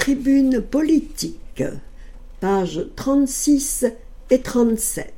Tribune politique, pages 36 et 37.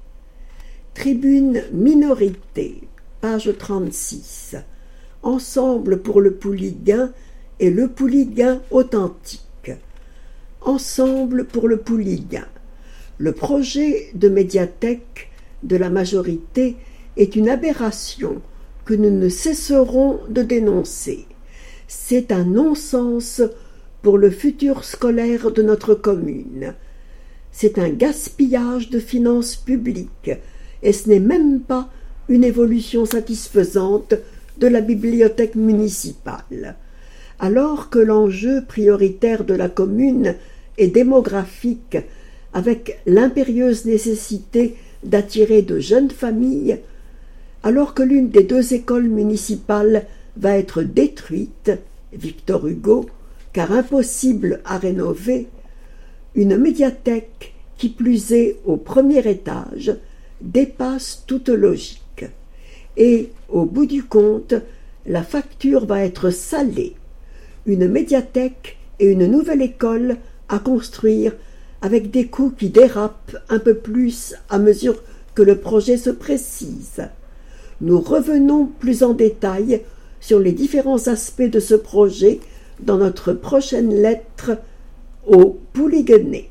Tribune minorité, page 36. Ensemble pour le Pouliguen et le Pouliguen authentique. Ensemble pour le Pouliguen. Le projet de médiathèque de la majorité est une aberration que nous ne cesserons de dénoncer. C'est un non-sens pour le futur scolaire de notre commune. C'est un gaspillage de finances publiques et ce n'est même pas une évolution satisfaisante de la bibliothèque municipale. Alors que l'enjeu prioritaire de la commune est démographique, avec l'impérieuse nécessité d'attirer de jeunes familles, alors que l'une des deux écoles municipales va être détruite, Victor Hugo, car impossible à rénover, une médiathèque, qui plus est au premier étage, dépasse toute logique. Et, au bout du compte, la facture va être salée. Une médiathèque et une nouvelle école à construire avec des coûts qui dérapent un peu plus à mesure que le projet se précise. Nous revenons plus en détail sur les différents aspects de ce projet dans notre prochaine lettre aux Pouligonnais.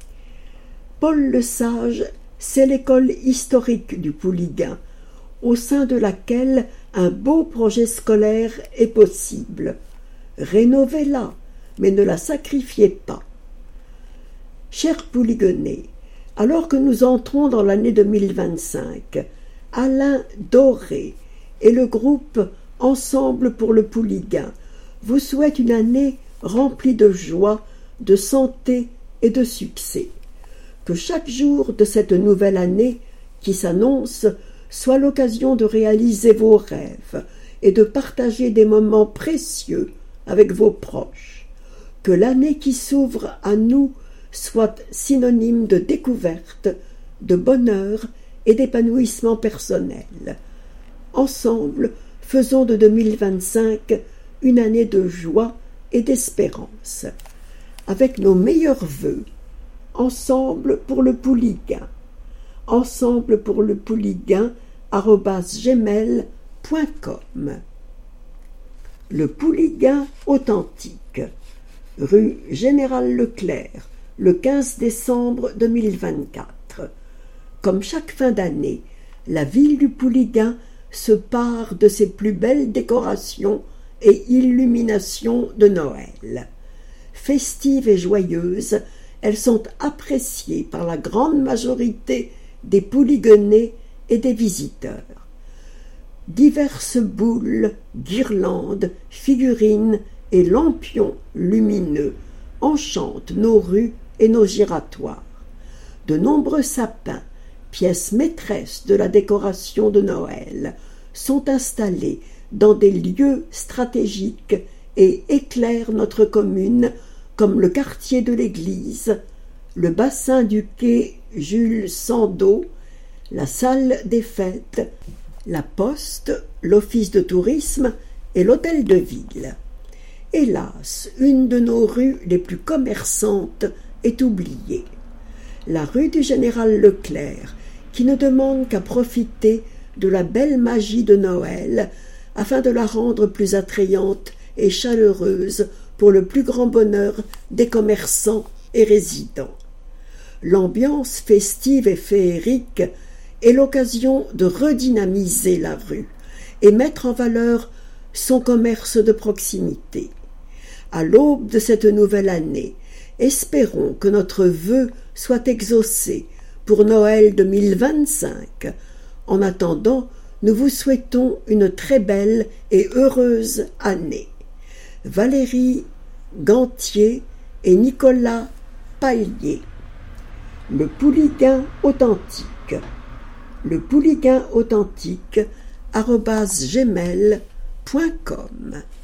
Paul Lesage, c'est l'école historique du Pouliguen, au sein de laquelle un beau projet scolaire est possible. Rénovez-la, mais ne la sacrifiez pas. Chers Pouligonnais, alors que nous entrons dans l'année 2025, Alain Doré et le groupe Ensemble pour le Pouliguen vous souhaitent une année remplie de joie, de santé et de succès. Que chaque jour de cette nouvelle année qui s'annonce soit l'occasion de réaliser vos rêves et de partager des moments précieux avec vos proches. Que l'année qui s'ouvre à nous soit synonyme de découverte, de bonheur et d'épanouissement personnel. Ensemble, faisons de 2025 une année de joie et d'espérance. Avec nos meilleurs vœux, Ensemble pour le Pouliguen. Ensemble pour le Pouliguen @gmail.com. Le Pouliguen authentique. Rue Général Leclerc, le 15 décembre 2024. Comme chaque fin d'année, la ville du Pouliguen se pare de ses plus belles décorations et illuminations de Noël. Festives et joyeuses, elles sont appréciées par la grande majorité des Pouligonnais et des visiteurs. Diverses boules, guirlandes, figurines et lampions lumineux enchantent nos rues et nos giratoires. De nombreux sapins, pièces maîtresses de la décoration de Noël, sont installés dans des lieux stratégiques et éclairent notre commune comme le quartier de l'église, le bassin du quai Jules Sandeau, la salle des fêtes, la poste, l'office de tourisme et l'hôtel de ville. Hélas, une de nos rues les plus commerçantes est oubliée. La rue du Général Leclerc, qui ne demande qu'à profiter de la belle magie de Noël afin de la rendre plus attrayante et chaleureuse pour le plus grand bonheur des commerçants et résidents. L'ambiance festive et féerique est l'occasion de redynamiser la rue et mettre en valeur son commerce de proximité. À l'aube de cette nouvelle année, espérons que notre vœu soit exaucé pour Noël 2025. En attendant, nous vous souhaitons une très belle et heureuse année. Valérie Gantier et Nicolas Paillier. Le Pouliguen authentique. Le Pouliguen authentique @gmail.com.